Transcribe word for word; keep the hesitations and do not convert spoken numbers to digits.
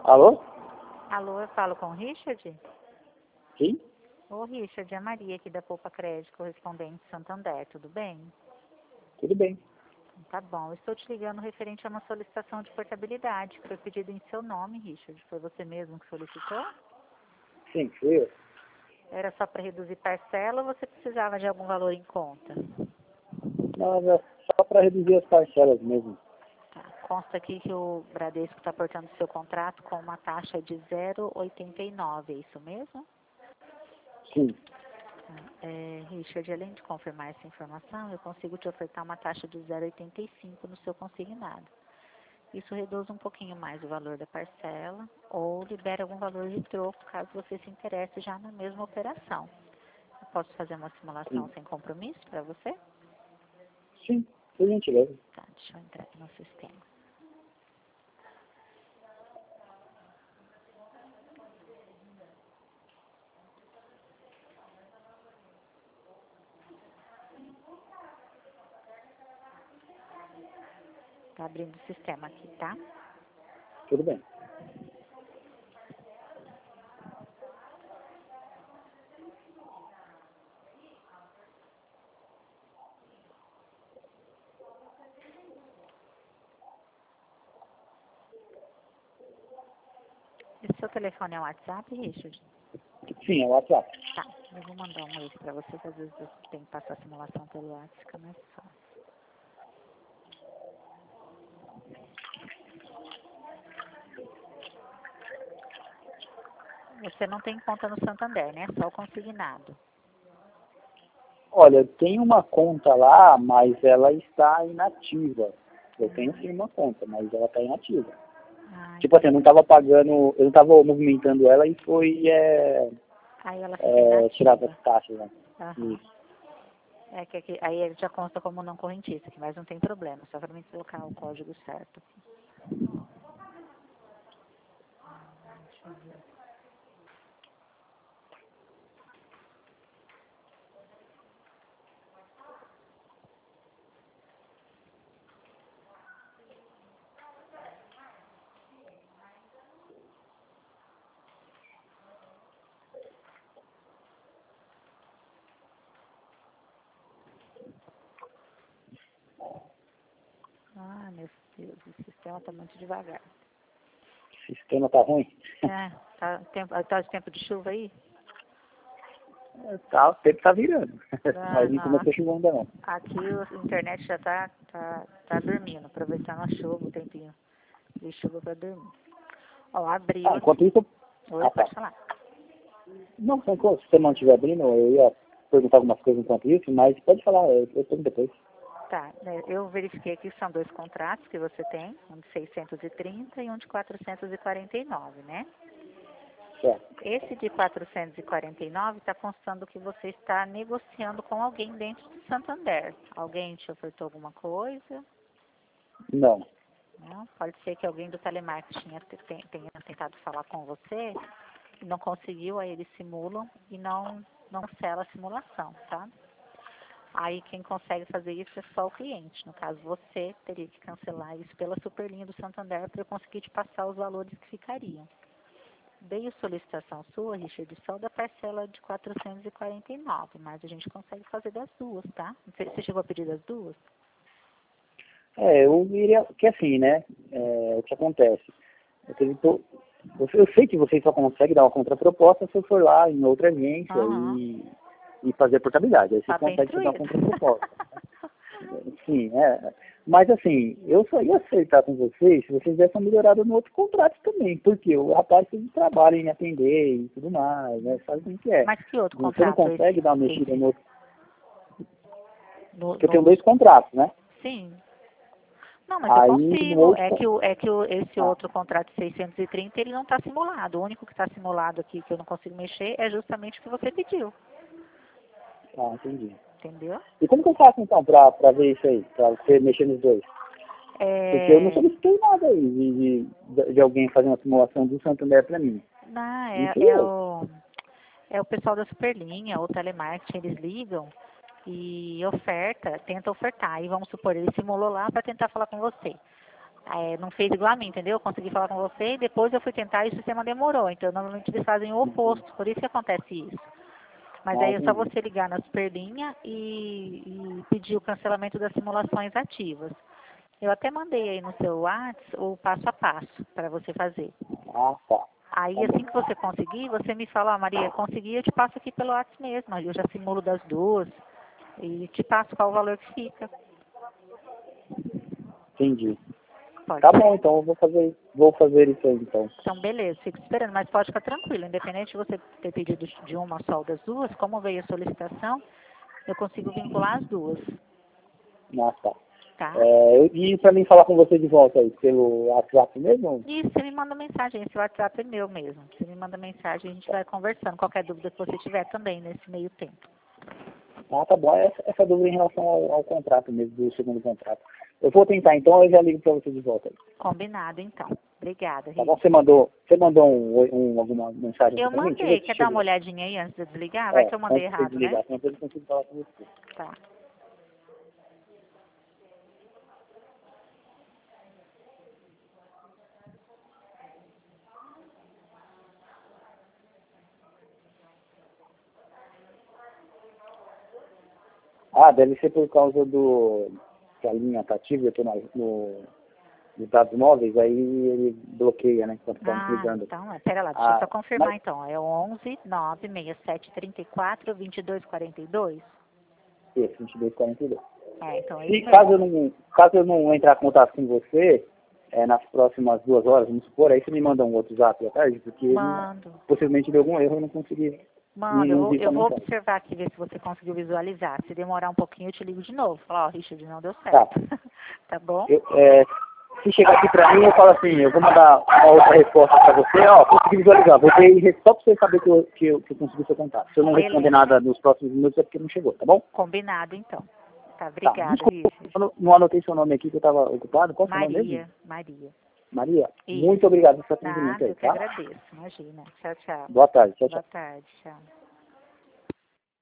Alô? Alô, eu falo com o Richard? Sim? Ô, Richard, é a Maria aqui da Poupa Crédito, correspondente Santander, tudo bem? Tudo bem. Tá bom, eu estou te ligando referente a uma solicitação de portabilidade, que foi pedido em seu nome, Richard. Foi você mesmo que solicitou? Sim, fui eu. Era só para reduzir parcela ou você precisava de algum valor em conta? Não, é só para reduzir as parcelas mesmo. Tá. Consta aqui que o Bradesco está portando seu contrato com uma taxa de zero vírgula oitenta e nove, é isso mesmo? Sim. É, Richard, além de confirmar essa informação, eu consigo te ofertar uma taxa de zero vírgula oitenta e cinco no seu consignado. Isso reduz um pouquinho mais o valor da parcela ou libera algum valor de troco, caso você se interesse já na mesma operação. Eu posso fazer uma simulação Sim. sem compromisso para você? Sim, por gentileza. Tá, deixa eu entrar aqui no sistema. Tá abrindo o sistema aqui, tá? Tudo bem. Esse seu telefone é o WhatsApp, Richard? Sim, é o WhatsApp. Tá, eu vou mandar um esse para você, que às vezes eu tenho que passar a simulação pelo WhatsApp, fica mais fácil. Você não tem conta no Santander, né? Só o consignado. Olha, eu tenho uma conta lá, mas ela está inativa. Eu tenho sim uma conta, mas ela está inativa. Ah, Tipo assim, eu não estava pagando, eu não estava movimentando ela e foi é, aí ela fica é, tirada inativa. as taxas, né? Aham. Isso. É que aqui, aí ele já consta como não correntista, que mas não tem problema, só para mim colocar o código certo. Deixa eu ver. Ah, meu Deus, o sistema está muito devagar. O sistema tá ruim. É, tá, tempo, tá de tempo de chuva aí? Tá, o tempo tá virando. Ah, Mas não não, começou a chover ainda não. aqui a internet já tá, tá, tá dormindo, aproveitando a chuva, o tempinho de chuva para dormir. Ó, abriu Ah, aqui. enquanto isso, Oi, ah, tá. pode falar. Não, enquanto se você não estiver abrindo, eu ia perguntar algumas coisas enquanto isso, mas pode falar, eu eu tenho depois. Tá, né, eu verifiquei aqui que são dois contratos que você tem, um de seiscentos e trinta e um de quatrocentos e quarenta e nove, né? Certo. Esse de quatrocentos e quarenta e nove está constando que você está negociando com alguém dentro do Santander. Alguém te ofertou alguma coisa? Não. Não? Pode ser que alguém do telemarketing tenha, tenha- tenha tentado falar com você e não conseguiu, aí eles simulam e não, não cancela a simulação, tá? Aí quem consegue fazer isso é só o cliente. No caso, você teria que cancelar isso pela superlinha do Santander para eu conseguir te passar os valores que ficariam. Veio solicitação sua, Richard, só da parcela de quatrocentos e quarenta e nove, mas a gente consegue fazer das duas, tá? Você você chegou a pedir das duas? É, eu iria, que assim, né, é, o que acontece? Eu, tenho to- eu, eu sei que vocês só conseguem dar uma contraproposta se eu for lá em outra agência Aham. e, e fazer portabilidade. Aí vocês Tá bem conseguem dar uma instruído. contraproposta. Sim, é. Mas assim, eu só ia aceitar com vocês se vocês dessem uma melhorada no outro contrato também, porque o rapaz tem trabalho em me atender e tudo mais, né? Sabe como que é? Mas que outro Você não contrato esse? consegue dar uma mexida esse no outro. no, Porque eu tenho no, dois contratos, né? sim. Não, mas eu Aí no consigo. outro. É que, con- o, é que o, esse Ah, outro contrato de seiscentos e trinta, ele não está simulado. O único que está simulado aqui, que eu não consigo mexer, é justamente o que você pediu. ah, entendi. Entendeu? E como que eu faço então pra, pra ver isso aí? Pra você mexer nos dois? Porque eu não É, solicitei nada aí de, de, de alguém fazer uma simulação do Santander pra mim. não, é, Isso é, eu. o, é o pessoal da Superlinha, ou telemarketing, eles ligam e oferta, tenta ofertar. E vamos supor, ele simulou lá para tentar falar com você. é, não fez igual a mim, entendeu? Eu consegui falar com você e depois eu fui tentar e o sistema demorou. Então, normalmente eles fazem o oposto, por isso que acontece isso. Mas Ah, aí é só entendi. você ligar na Superlinha e, e pedir o cancelamento das simulações ativas. Eu até mandei aí no seu WhatsApp o passo a passo para você fazer. Ah, tá. Aí, Tá bom. assim que você conseguir, você me fala, ah, Maria, consegui, eu te passo aqui pelo WhatsApp mesmo. Aí eu já simulo das duas e te passo qual o valor que fica. Entendi. Pode Tá ser? bom, então eu vou fazer, vou fazer isso aí, então. Então, beleza, fico esperando, mas pode ficar tranquilo. Independente de você ter pedido de uma só ou das duas, como veio a solicitação, eu consigo vincular as duas, Ah, tá. tá? É, eu- e pra mim falar com você de volta aí, pelo WhatsApp mesmo? E você me manda mensagem, esse WhatsApp é meu mesmo. Você me manda mensagem, a gente vai conversando. Qualquer dúvida que você tiver também nesse meio tempo. Ah, tá bom. Essa, essa dúvida em relação ao, ao contrato mesmo, do segundo contrato. Eu vou tentar, então eu já ligo pra você de volta aí. Combinado, então. Obrigada, Tá bom? Rita. Você mandou, você mandou um, um, alguma mensagem aqui Eu pra mim? Deixa eu ver mandei. se Quer dar uma chegou. olhadinha aí antes de eu desligar? Vai É, que eu mandei antes de você errado, né? desligar, senão eu não consigo falar com você. Tá. Ah, deve ser por causa do que a linha tá ativa, eu tô na, no, nos dados móveis, aí ele bloqueia, né, quando estamos Ah, ligando. então, é, pera lá, deixa eu Ah, só confirmar mas, então. É o onze, nove, sessenta e sete, trinta e quatro, vinte e dois, quarenta e dois? esse, vinte e dois quarenta e dois. É, então é Se isso caso eu mesmo. não, caso eu não entrar em contato com você, é, nas próximas duas horas, vamos supor, aí você me manda um outro zap à tarde, porque não- Mando. possivelmente deu algum erro, eu não consegui, não, Mando, eu não vou, vi eu sua vou mensagem. observar aqui, ver se você conseguiu visualizar. Se demorar um pouquinho, eu te ligo de novo. Falar, ó, Richard, não deu Tá. certo. Tá bom? Eu, é, se chegar aqui pra mim, eu falo assim, eu vou mandar uma outra resposta pra você, ó, consegui visualizar, vou ter, só pra você saber que eu, que eu, que eu consegui seu contato. Se eu não responder Beleza. nada nos próximos minutos é porque não chegou, tá bom? Combinado, então. Tá, Tá, obrigada, desculpa, Richard. eu não não anotei seu nome aqui que eu tava ocupado, qual é o seu nome mesmo? Maria, Maria. Maria, Isso. muito obrigado pelo seu atendimento Nada, aí, eu que tá? agradeço. Imagina. Tchau, tchau. Boa tarde, tchau, tchau. Boa tarde, tchau.